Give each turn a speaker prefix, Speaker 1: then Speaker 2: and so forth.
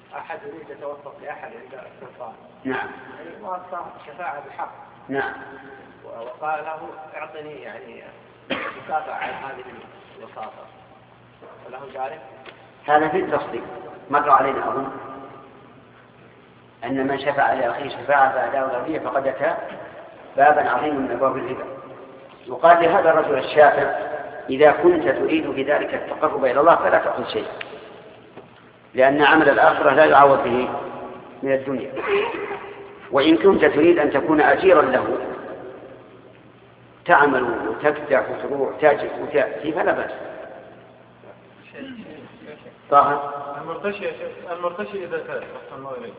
Speaker 1: أحد يريد يتوسط لأحد عند السلطان.
Speaker 2: نعم.
Speaker 1: يعني وصى شفاعة بحق.
Speaker 2: نعم.
Speaker 1: وقال له اعطني يعني مكافأة على هذه الوساطة، فله ذلك؟
Speaker 2: هذا في التفصيل مر علينا أظن أن من شفع لأخيه شفاعة فأداه الغربية فقد أتى بابا عظيما من أبواب الربا. يقال لهذا الرجل الشافع إذا كنت تريد بذلك التقرب إلى الله فلا تأخذ شيء، لأن عمل الآخرة لا يعوض به من الدنيا. وإن كنت تريد أن تكون أجيرا له تعمل وتفتح وتروح تاجر وتأتي فلا بأس.
Speaker 3: المرتشي إذا تاب